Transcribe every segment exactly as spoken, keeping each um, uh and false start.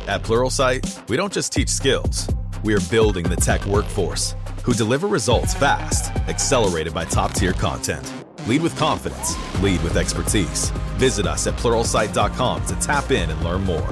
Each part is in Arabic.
At Pluralsight, we don't just teach skills. We are building the tech workforce who deliver results fast, accelerated by top-tier content. Lead with confidence. Lead with expertise. Visit us at pluralsight dot com to tap in and learn more.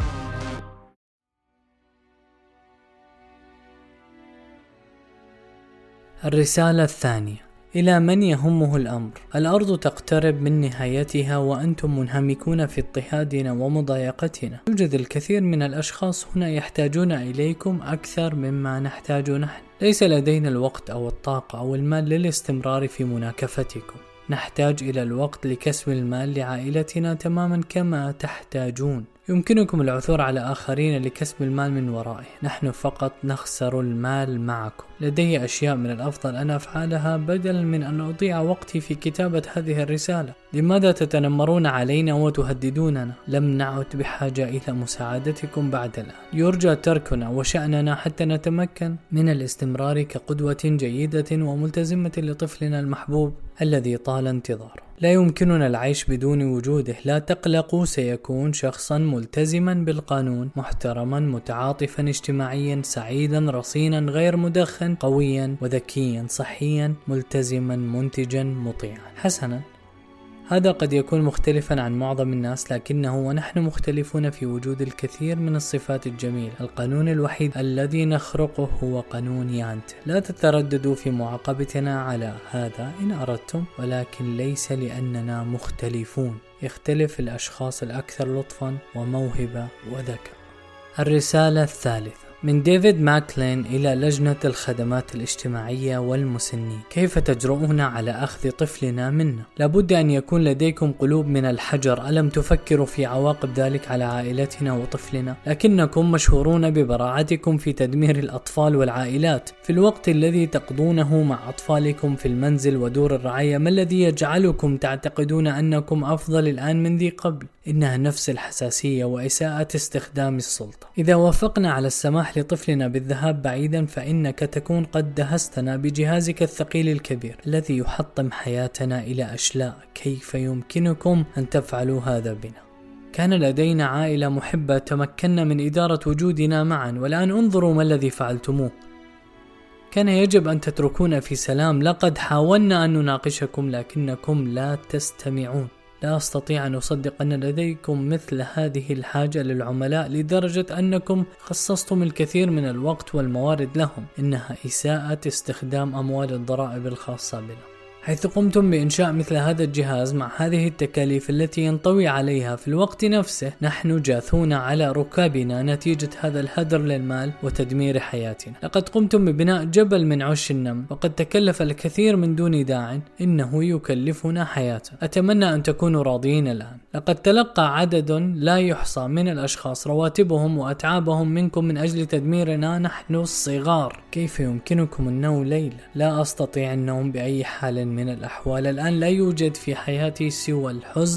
الرسالة الثانية: إلى من يهمه الأمر. الأرض تقترب من نهايتها وأنتم منهمكون في اضطهادنا ومضايقتنا. يوجد الكثير من الأشخاص هنا يحتاجون إليكم أكثر مما نحتاج نحن. ليس لدينا الوقت أو الطاقة أو المال للاستمرار في مناكفتكم. نحتاج إلى الوقت لكسب المال لعائلتنا تماما كما تحتاجون. يمكنكم العثور على آخرين لكسب المال من ورائه. نحن فقط نخسر المال معكم. لدي أشياء من الأفضل أن أفعلها بدلا من أن أضيع وقتي في كتابة هذه الرسالة. لماذا تتنمرون علينا وتهددوننا؟ لم نعد بحاجة إلى مساعدتكم بعد الآن. يرجى تركنا وشأننا حتى نتمكن من الاستمرار كقدوة جيدة وملتزمة لطفلنا المحبوب الذي طال انتظاره. لا يمكننا العيش بدون وجوده. لا تقلقوا، سيكون شخصا ملتزما بالقانون، محترما، متعاطفا اجتماعيا، سعيدا، رصينا، غير مدخن، قويا وذكيا، صحيا، ملتزما، منتجا، مطيعا. حسنا، هذا قد يكون مختلفا عن معظم الناس، لكنه ونحن مختلفون في وجود الكثير من الصفات الجميلة. القانون الوحيد الذي نخرقه هو قانون يانت. لا تترددوا في معاقبتنا على هذا إن أردتم، ولكن ليس لأننا مختلفون. يختلف الأشخاص الأكثر لطفا وموهبة وذكاء. الرسالة الثالثة: من ديفيد ماكلين إلى لجنة الخدمات الاجتماعية والمسنين. كيف تجرؤون على أخذ طفلنا منا؟ لابد أن يكون لديكم قلوب من الحجر. ألم تفكروا في عواقب ذلك على عائلتنا وطفلنا؟ لكنكم مشهورون ببراعتكم في تدمير الأطفال والعائلات في الوقت الذي تقضونه مع أطفالكم في المنزل ودور الرعاية. ما الذي يجعلكم تعتقدون أنكم أفضل الآن من ذي قبل؟ إنها نفس الحساسية وإساءة استخدام السلطة. إذا وافقنا على السماح لطفلنا بالذهاب بعيدا، فإنك تكون قد دهستنا بجهازك الثقيل الكبير الذي يحطم حياتنا إلى أشلاء. كيف يمكنكم أن تفعلوا هذا بنا؟ كان لدينا عائلة محبة، تمكنا من إدارة وجودنا معا، والآن انظروا ما الذي فعلتموه. كان يجب أن تتركونا في سلام. لقد حاولنا أن نناقشكم لكنكم لا تستمعون. لا أستطيع أن أصدق أن لديكم مثل هذه الحاجة للعملاء لدرجة أنكم خصصتم الكثير من الوقت والموارد لهم. إنها إساءة استخدام أموال الضرائب الخاصة بنا. حيث قمتم بإنشاء مثل هذا الجهاز مع هذه التكاليف التي ينطوي عليها في الوقت نفسه، نحن جاثون على ركابنا نتيجة هذا الهدر للمال وتدمير حياتنا. لقد قمتم ببناء جبل من عش النمل، وقد تكلف الكثير من دون داع. إنه يكلفنا حياتنا. أتمنى أن تكونوا راضيين الآن. لقد تلقى عدد لا يحصى من الأشخاص رواتبهم وأتعابهم منكم من أجل تدميرنا نحن الصغار. كيف يمكنكم النوم ليلا؟ لا أستطيع النوم بأي حال من الأحوال. الآن لا يوجد في حياتي سوى الحزن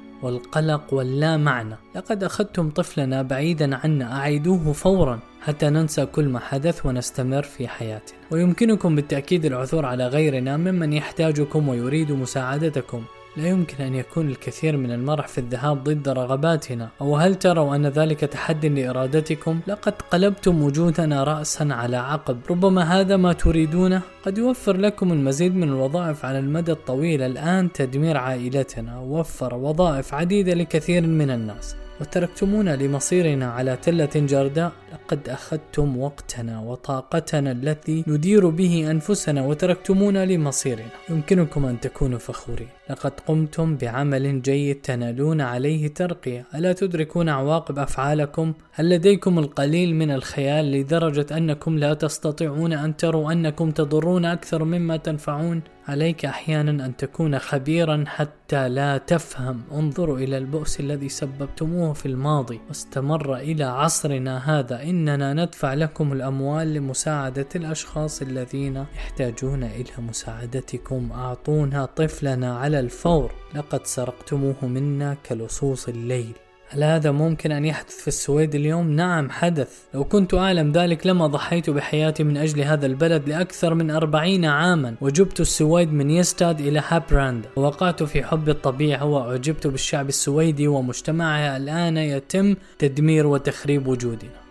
والقلق واللا معنى. لقد أخذتم طفلنا بعيدا عنا. أعيدوه فورا حتى ننسى كل ما حدث ونستمر في حياتنا. ويمكنكم بالتأكيد العثور على غيرنا ممن يحتاجكم ويريد مساعدتكم. لا يمكن أن يكون الكثير من المرح في الذهاب ضد رغباتنا. أو هل تروا أن ذلك تحدي لإرادتكم؟ لقد قلبتم وجودنا رأسا على عقب. ربما هذا ما تريدونه. قد يوفر لكم المزيد من الوظائف على المدى الطويل. الآن تدمير عائلتنا وفر وظائف عديدة لكثير من الناس، وتركتمونا لمصيرنا على تلة جرداء. لقد أخذتم وقتنا وطاقتنا التي ندير به أنفسنا وتركتمونا لمصيرنا. يمكنكم أن تكونوا فخورين. لقد قمتم بعمل جيد تنالون عليه ترقية. ألا تدركون عواقب أفعالكم؟ هل لديكم القليل من الخيال لدرجة أنكم لا تستطيعون أن تروا أنكم تضرون أكثر مما تنفعون؟ عليك أحيانا أن تكون خبيرا حتى لا تفهم. انظروا إلى البؤس الذي سببتموه في الماضي واستمر إلى عصرنا هذا. إننا ندفع لكم الأموال لمساعدة الأشخاص الذين يحتاجون إلى مساعدتكم. أعطونا طفلنا على الفور. لقد سرقتموه منا كلصوص الليل. هل هذا ممكن أن يحدث في السويد اليوم؟ نعم حدث. لو كنت أعلم ذلك لما ضحيت بحياتي من أجل هذا البلد لأكثر من أربعين عاما، وجبت السويد من يستاد إلى هابراندا، ووقعت في حب الطبيعة وأعجبت بالشعب السويدي ومجتمعها. الآن يتم تدمير وتخريب وجودنا.